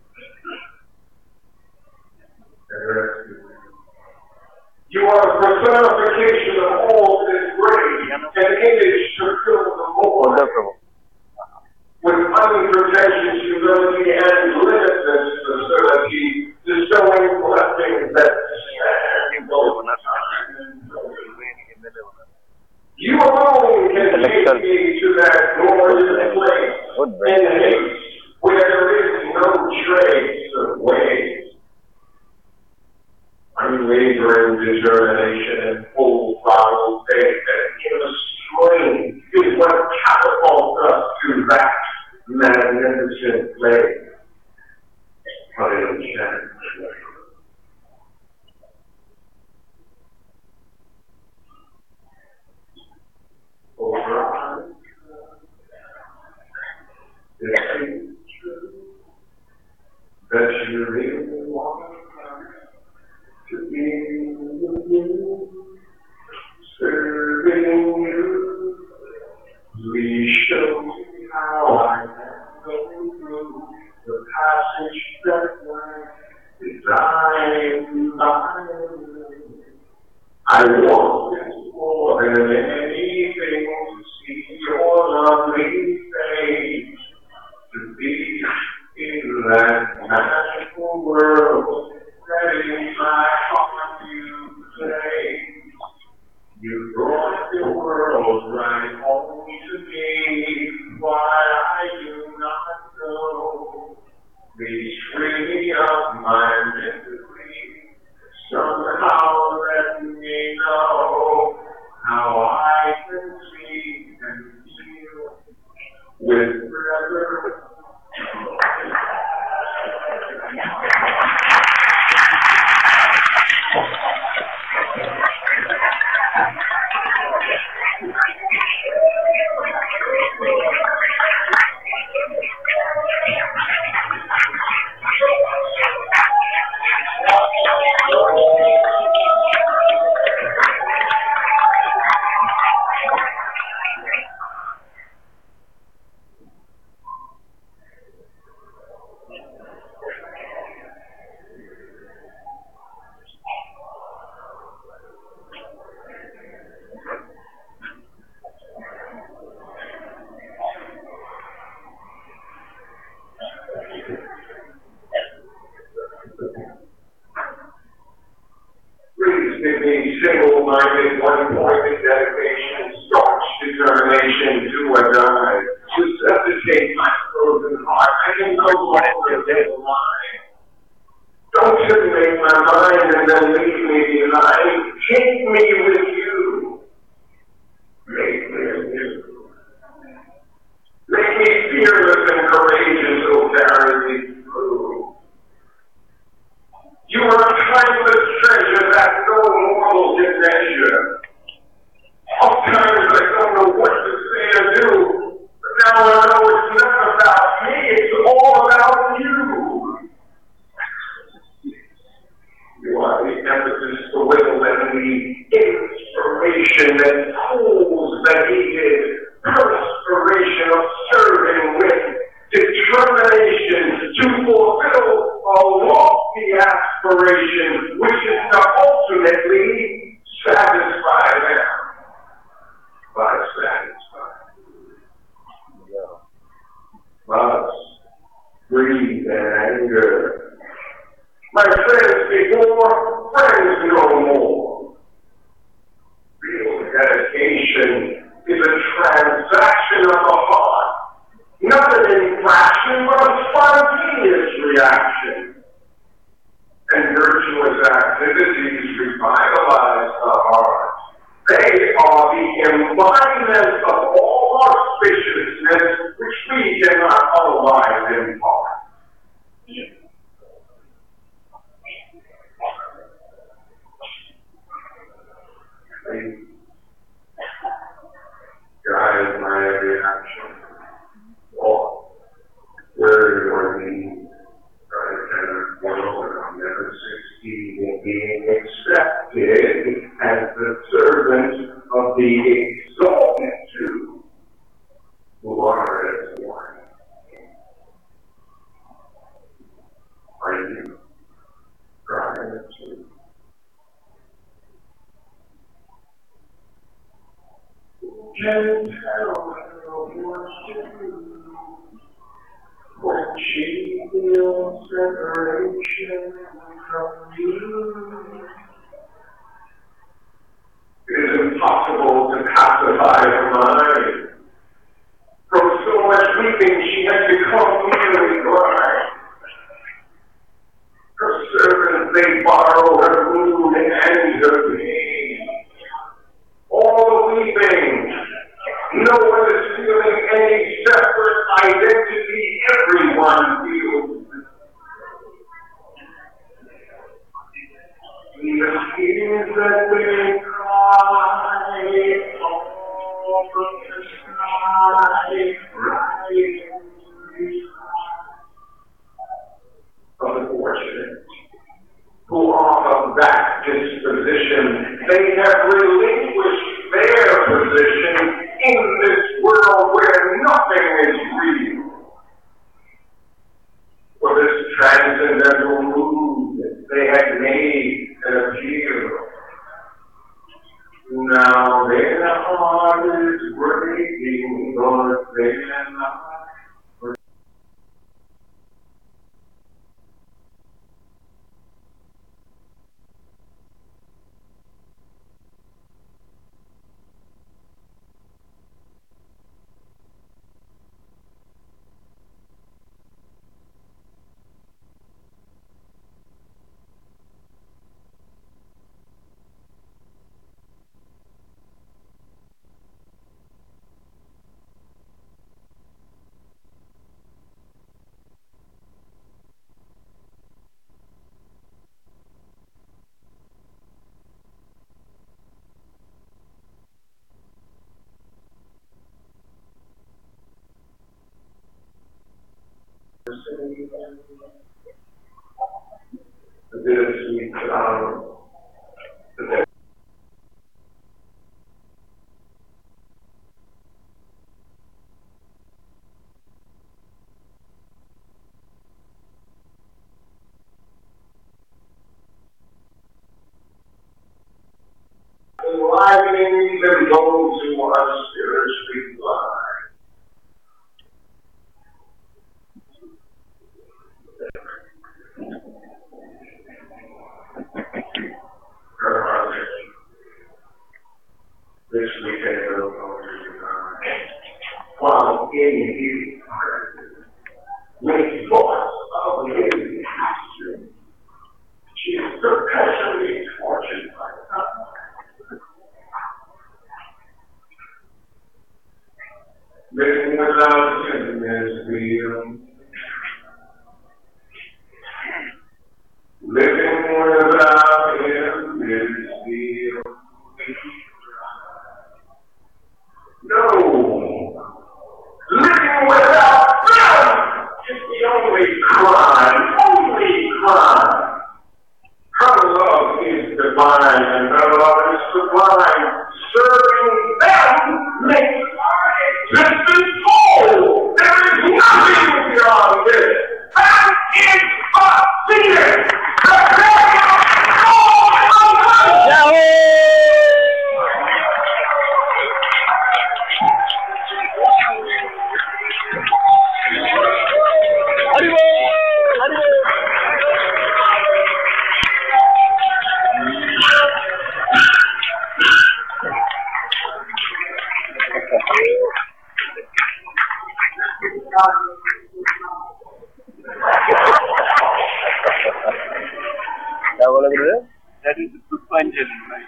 You are the personification of all that is great, an image to fill the Lord. With unpretentious humility and limitless facility, bestowing blessings that stand over time. unwavering determination and full throttle faith that in the strength is what catapults us to that magnificent place. Hallelujah. Over it's true that you really want to be with you, serving you. Please show me how I can go through the passage that lies designed by you. I want more than anything to see your lovely face, to be in that magical world that in my heart you play. You brought the world right home to me, why I do not know. Please free me of my misery, somehow let me know how I can see and feel with forever. Single-minded, one-pointed dedication, staunch determination to a die. Resuscitate my frozen heart. I can no longer live a lie. Don't simulate my mind and then leave me behind. Take me with you. Make me anew. Make me fearless and courageous, O verily true. You are a timeless treasure that no mortal can measure. Oftentimes I don't know what to say or do, but now I know it's not about me, it's all about you. You are the emphasis, the will, and the inspiration that cools the heated perspiration of serving with determination to fulfill a lofty aspiration, which is to ultimately satisfy them. By satisfying. Must breathe and anger. My friends before, friends no more. Real dedication is a transaction of the heart. Not an infraction, but a spontaneous reaction. And virtuous activities revitalize the heart. They are the embodiment of all auspiciousness which we cannot otherwise impart. Please guide my every action. Thought, word, or deed. I cannot dwell and I'll never succeed in being accepted as the servant of the exalted two who are as one. Are you trying to? Who can tell her what to do when she feels separation from you? It is impossible to pacify her mind. From so much weeping, she has become nearly blind. Her servants, they borrow her mood and that they cry over the sky, rising of the fortunate, who are of that disposition. They have relinquished their position in this world where nothing is real. For this transcendental move they had made an appeal. Now their heart is breaking, but they're not. The bittersweet sound. Enlivening even those who are spiritually blind. This weekend will go to divine. While in his heart, with voice of his passion, she is perpetually tortured by God. Living without him is real. Living without him is real. No! Living without them is the only crime. Only crime. Her love is divine and her love is sublime. Serving them makes our existence whole. There is nothing beyond this. That is a secret.
क्या बोला गुरुदेव?
That is the Pushpanjali, right?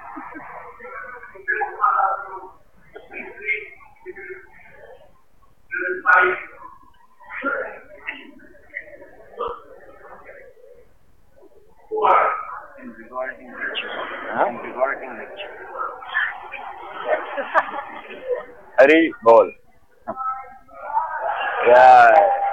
In regarding lecture. In regarding lecture.
Hari bol. Yeah.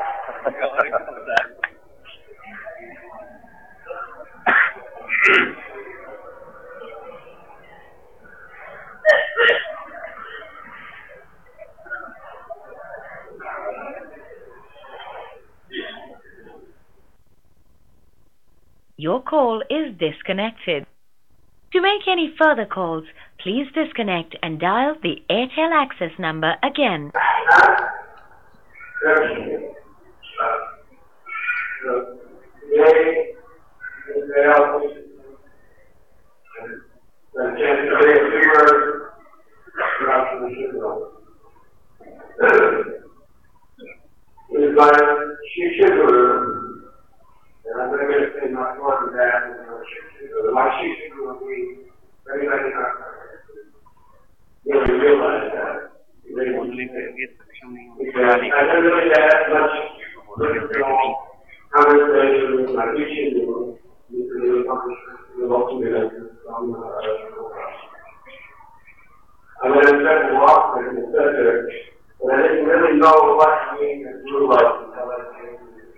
Your call is disconnected. To make any further calls, please disconnect and dial the Airtel access number again.
And I'm going to say much more than that. My sheep will be very, very really realize that. They will leave it. I don't really have much conversation with my teaching. You can really accomplish then said to walk with him and said to her, and I didn't really know what it means in blue light until I came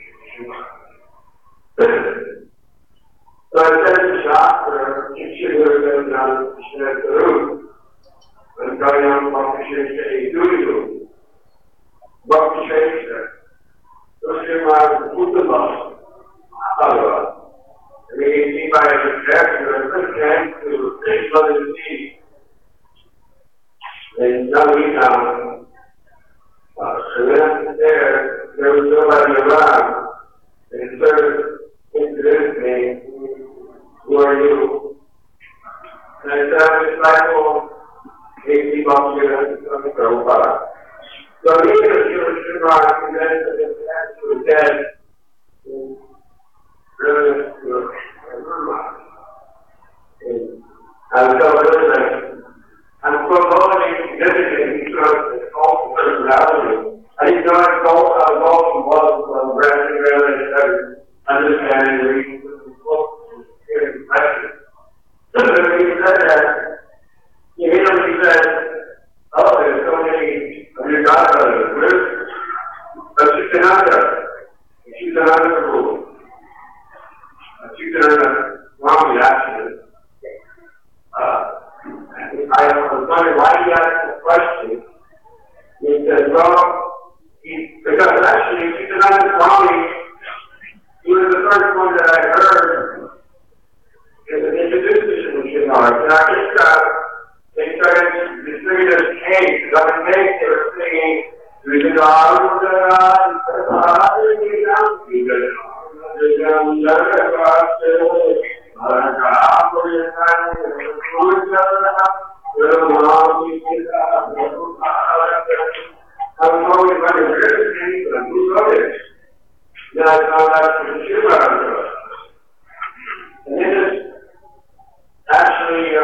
to the So I said to the doctor, if she would have been down the room, and going on what the shake say, do. What the shake said. So she was put the bus. I mean, see by the director, I put hands to take blood in the sea. And now we found, so then there was nobody around. And sir, introduced me, who are you? And I said, I'm a disciple, J.C. Bhaskara, from Prabhupada. So he was convinced that his answer was dead. I was so really I'm so lonely, significant because it's all personality. I didn't know I was all from graduating understanding the reasons of the book and hearing questions. So when he said that, he immediately said, oh, there's so many of your godbrothers. Where's Chitananda? Chitananda Prabhu. Chitananda Swami, actually. I was wondering why he asked the question. He said, well, because actually Chitananda Swami, he was the first one that I heard introduce the Shinmar. And I just they started distributing this cake. Because on the cake they were singing, I was always wondering, where is the cake? But who wrote it? Then I found out from the Shinmar. And then it's actually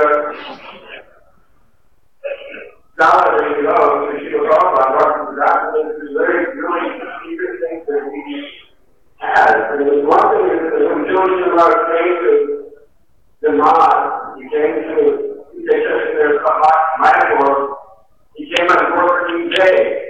validated to Shiva Prabhupada, Dr. This is really secret things that he has. And the one thing is that when Joe Shiva came to the mosque, he came to their Mayapur, he came on working day.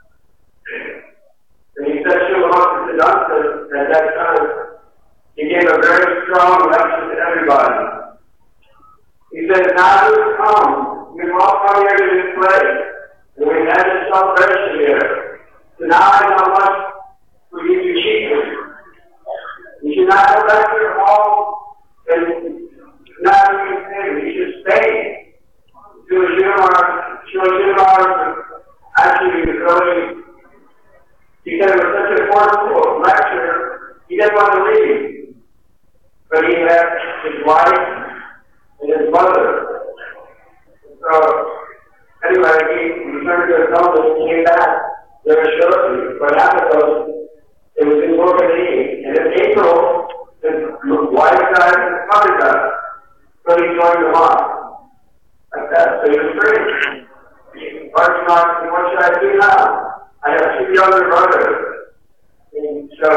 And he said Shiva Siddhanta at that time, he gave a very strong lecture to everybody. He said, now you come, we've all come here to this place, and we had this celebration here. So now I know much for you to keep. You should not go back to your home and not do anything. You should stay. Shiva actually was really, he said it was such a forceful lecture, he didn't want to leave. But he had his wife and his mother. So, anyway, he returned to his home and came back very shortly. What happened was, it was in Morgan, and in April, his wife died and his mother died. So he joined the mosque. Like that, so he was free. Martin asked, what should I do now? I have two younger brothers. And so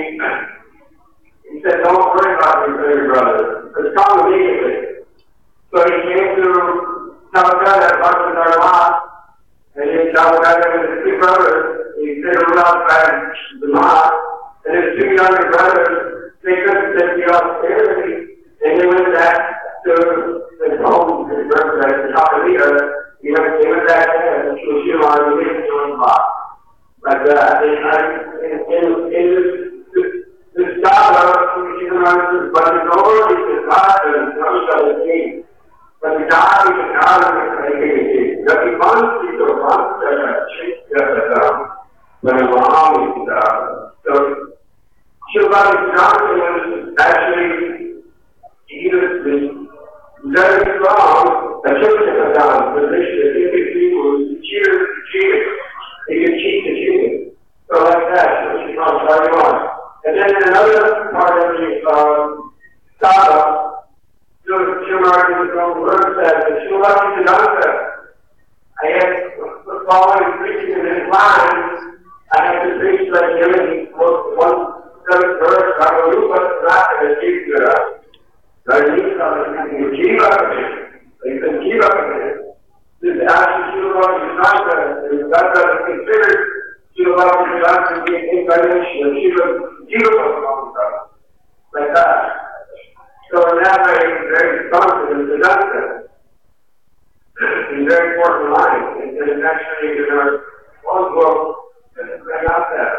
he said, don't worry about your brother. Just come immediately. So he came to Calcutta, Bhaktisiddhar Mosque, and in Calcutta with his two brothers, he said outside the mosque, and his two younger brothers, they couldn't take the austerity, and they went back to his home, his birthplace, in Calcutta. They went back there, and she was on the mosque. Like that. In this Dada, but the glory is not the king. But the God is the God of the king. The Iman is the one that changed when Ram is the so Shiva Johnson was actually, he was very strong, a Shiva position. If people cheer. He could cheat the human. So like that, which is not very much. And then another part of the Sada, Shivaji said, the Shivaji Siddhanta, I had the following preaching in his line, I had to preach like him, and he quotes one verse, Ragarupa Srata Jivgara. He couldn't give up on it. This is actually like that. So in that way, he's very confident in that sense. It's very important line. And actually, in our one book, I got that.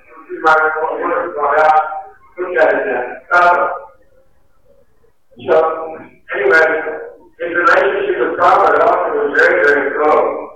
Look at it then. So, anyway, his relationship with Prophet also was very, very close.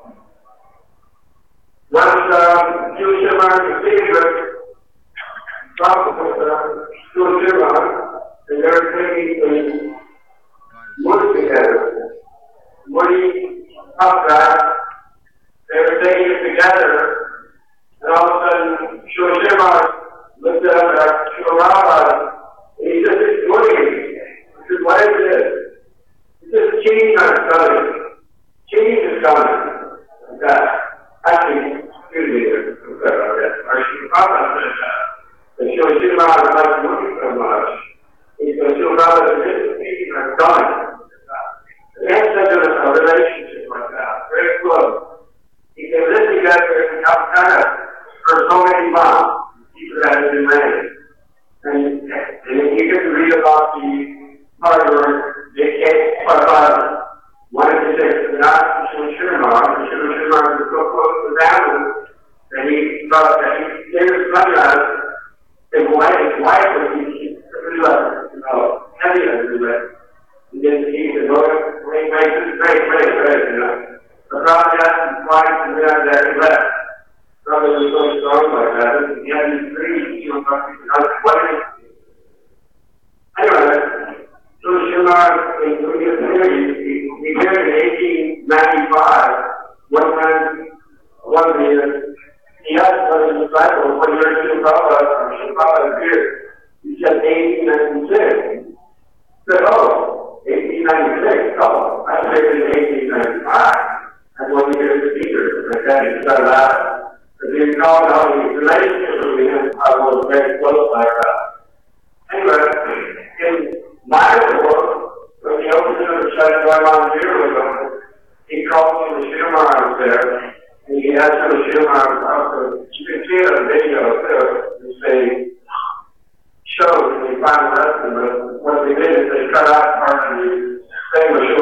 Once Jewish American secret, Prophet was Jewish American, and they were taking wood together. Woody, upright, they were taking it together, and all of a sudden, Jewish American looked at the rabbi, and he said, "It's Woody." He said, "What is this?" He says, "Cheese are coming. Cheese is coming." Like that. Actually, excuse me, our Prophet said that. And Jewish American likes Woody so much. He said, "Your brother, this cheese are coming." They had such a relationship like that, very close. He can live together in Calcutta for so many months. People that have been raised. And you get to read about the part where they came about 1 to 6, not Shimon. Shimon was so close to them, and he thought that he gave his money on his wife was heavy under it. He didn't see the Lord. Great. The prophet asked his wife to be on that he left. The prophet was so strong like that. He had these dreams. He was what is it? Anyway, so Shimon, he married in 1895. He asked one of his disciples, "What year did Shimon appear?" He said, 1896. He said, "Oh, 1896. Oh, I married in 1895. That's when we did the speaker." Like that, he started out. Because he recalled how the relationship with him was very close like that. Anyway, in my world, when the opening of the church going on here, he called some Shimon there, and he had some Shimon. You can see it on video too. They showed in the final lesson, but what they did is they cut out part of the thing with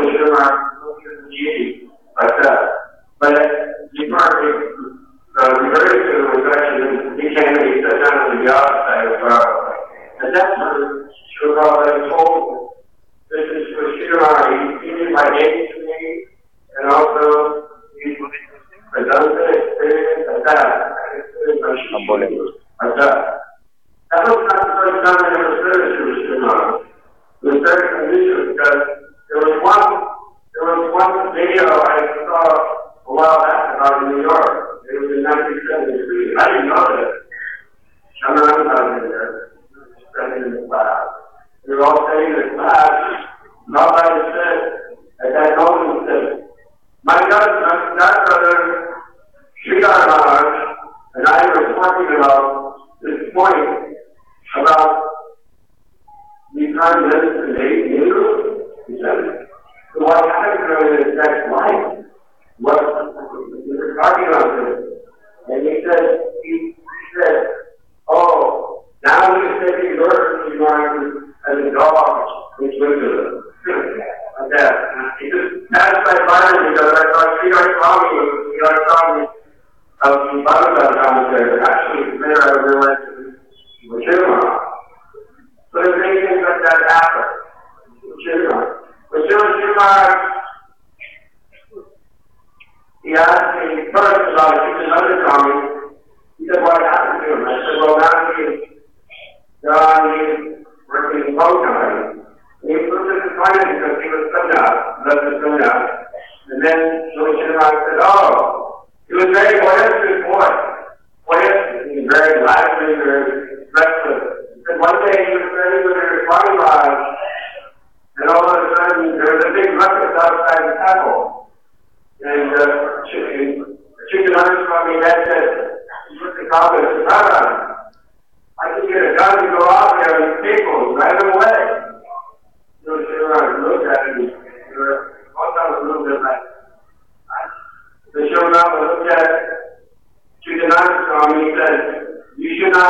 Shimon like that. But the part reverted to the reflection, he came and he sat down on the outside of God. And that's what Shimon told. This is for Shimon. He did my name to me, and also he presented the experience like that. Like that. That was not the first time I ever said it to Shimon. It was very unusual because there was one video I saw a while back about in New York. It was in 1973. I didn't know that. I'm not in there. In the class. We were all sitting in the class. Nobody said, at that moment, said, my godbrother, Sridhar Maharaj, and I were talking about this point about the Prime Minister Nehru. He said, so what happened during his next life? We were talking about this. And he said, oh, now we can take the earth as a dog which went to them. Like that. He just passed my mind because I thought Sridhar Swami of the Bhagavad commentary. Actually, there I realized it was Shimon. So there's many things like that happen. Shimon. But Shimon, he asked me first about another comment. He said, what happened to him? I said, well, now he's working in boat company. And he was disappointed because he was left the sunnah. And then Shimon said, oh, he was very boisterous boy. Boisterous, he was very lively, very restless. He said one day he was standing with his Maharaj, and all of a sudden there was a big ruckus outside the temple. And Chicken Swami had said, he looked at Prabhupada and said, Prabhupada, I can get a gun to go out there and people right away. So Shimon looked at him, all that was a little bit like, so Shimon looked at Chicken Swami and he said, you should not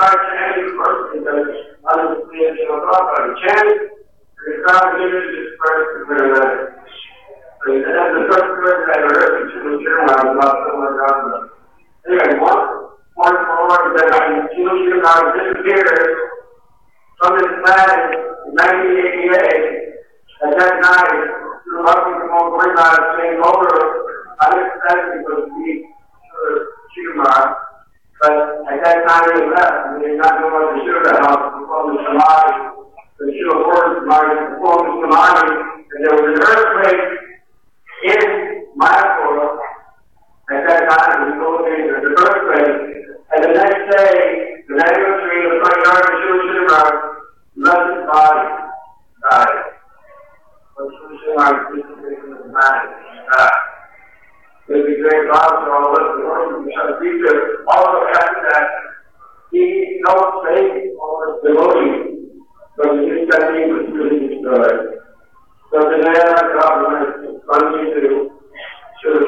started chanting first because others didn't show up, but he chanted, and the crowd did this first and another. So that's the first word I ever heard from Chilo Shirma about somewhere around them. Anyway, one more that Chilo Shirma disappeared from this planet in 1988. At that night, through helping the whole Burma came over unexpectedly was the Shirma. But at that time they left, and they did not know what to do to help perform the Samadhi. The Shila Forest Samadhi performed the Samadhi, and there was an earthquake in Mayapur. At that time, in the Philippines, there was an earthquake. And the next day, the anniversary of the 29th of Shila Shirma left his body, died. But Shila Shirma was died. It would be very loud for all of us in order to try to reach it. Also, after that, he helped save all his devotees from the study was really destroyed. So today I got to continue to Shila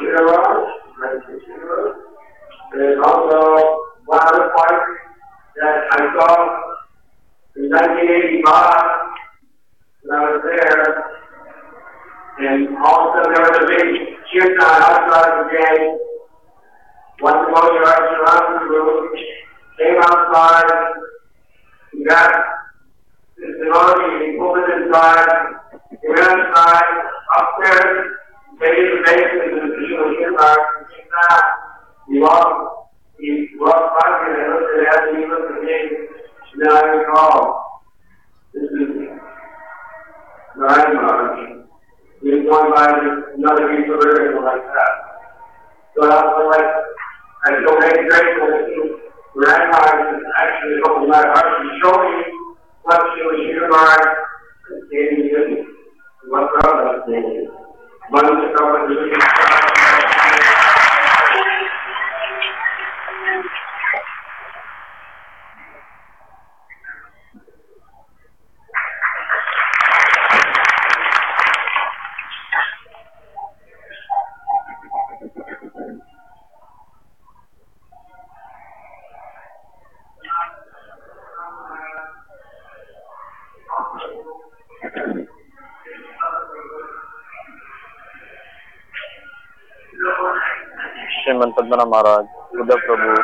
Shirma, and also one other point that I saw in 1985 when I was there, and all of a sudden there was a big kirtan outside the gate. One devotion right around the room, came outside, he got his devotee, he pulled it inside, he went outside, upstairs, made the basement in the Shila Shirma, he walked by me and I looked at him, he looked at me, and then I recall, this is Narayan Maharaj. He was going by another piece of river like that. So I was like, I feel very grateful that you ran by and actually opened my heart to show me what Shila Shirma gave me and what God has gave me. One to come and do it.
Sriman Padmana Maharaj, Buddha Prabhu,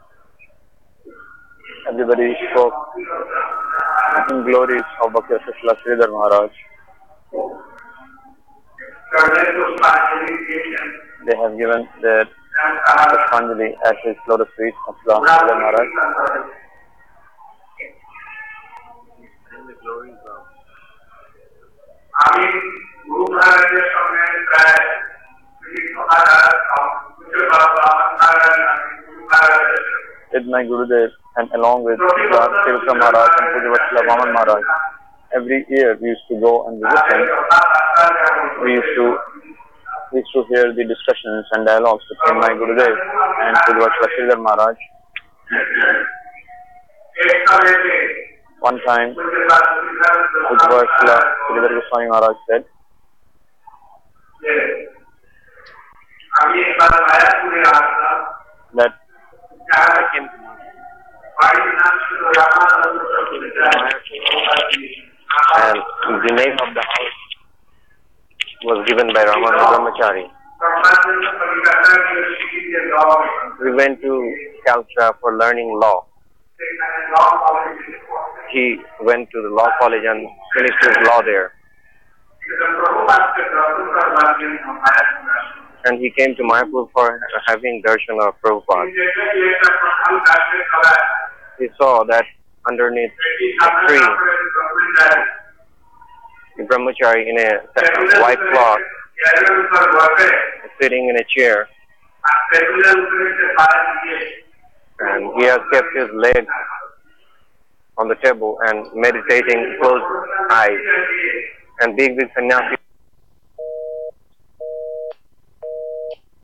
everybody spoke in glories of Bhakti Srila Sridhar Maharaj. They have given their Pushpanjali at his lotus feet of Srila Sridhar Maharaj. With my Gurudev and along with Srila Srivakra Maharaj and Pujavasla Vaman Maharaj, every year we used to go and visit him. We used to hear the discussions and dialogues between my Gurudev and Pujavasla Sridhar Maharaj. One time, Pujavasla Sridhar Goswami Maharaj said that and the name of the house was given by Ramananda Brahmachari. We went to Calcutta for learning law. He went to the law college and finished his law there. And he came to Mayapur for having darshan of Prabhupada. He saw that underneath a tree, the brahmachari in a white cloth, sitting in a chair, and he has kept his leg on the table and meditating closed eyes. And big sannyasi